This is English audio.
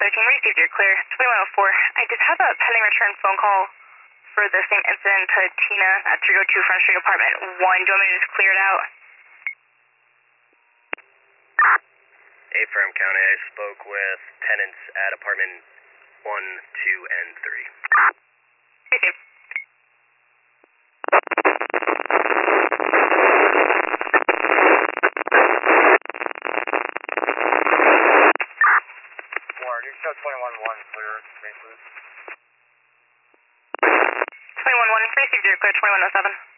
received your clear. 2104. I just have a pending return phone call for the same incident to Tina at 302 Front Street Apartment 1. Do you want me to just clear it out? Affirm County, I spoke with tenants at apartment 1, 2, and 3. Received. Show 21-1 clear, please. 21-1, received your clear, 2107.